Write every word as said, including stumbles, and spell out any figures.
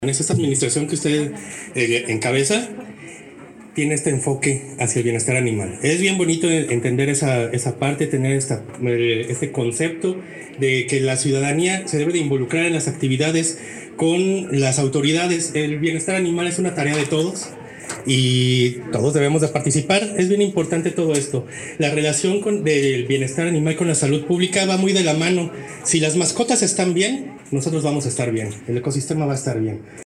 Esta administración que usted eh, encabeza tiene este enfoque hacia el bienestar animal. Es bien bonito entender esa, esa parte, tener esta, eh, este concepto de que la ciudadanía se debe de involucrar en las actividades con las autoridades. El bienestar animal es una tarea de todos y todos debemos de participar. Es bien importante todo esto. La relación con, del bienestar animal con la salud pública va muy de la mano. Si las mascotas están bien, nosotros vamos a estar bien, el ecosistema va a estar bien.